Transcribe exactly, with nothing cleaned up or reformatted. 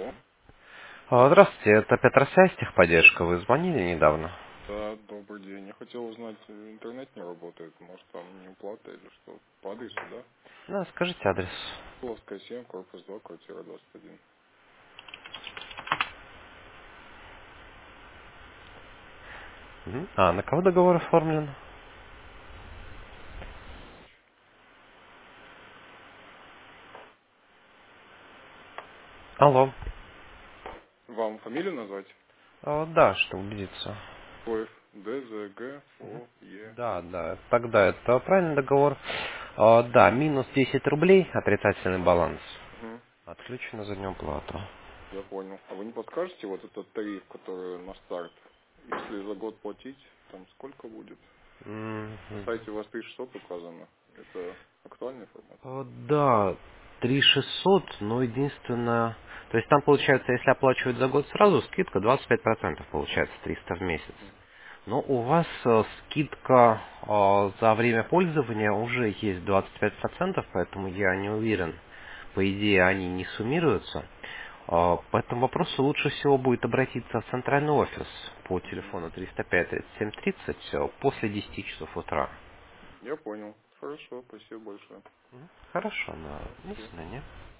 О, А, Здравствуйте, это Петросвязь, техподдержка. Вы звонили недавно? да, добрый день. Я хотел узнать, э, интернет не работает, может там не уплата или что? По адресу, да? Да, скажите адрес. Плоская семь, корпус два, квартира двадцать один. Мгм. А, на кого договор оформлен? Алло. Вам фамилию назвать? А, да, что убедиться. Коев. Д, З, Г, О, Е. Да, да, тогда это правильный договор. А, да, минус десять рублей, отрицательный баланс. Угу. Отключена за нем плату. Я понял. А вы не подскажете вот этот тариф, который на старт? Если за год платить, там сколько будет? На Мгм. сайте у вас тысяча шестьсот указано. Это актуальная информация? А, Да, три шестьсот, но единственное... То есть там получается, если оплачивать за год сразу, скидка двадцать пять процентов получается, триста в месяц. Мгм. Но у вас э, скидка э, за время пользования уже есть двадцать пять процентов, поэтому я не уверен. По идее, они не суммируются. Э, По этому вопросу лучше всего будет обратиться в центральный офис по Мгм. телефону триста пять тридцать семь тридцать э, после десяти часов утра. Я понял. Хорошо, спасибо большое. Хорошо, на Ага, до всё. свидания.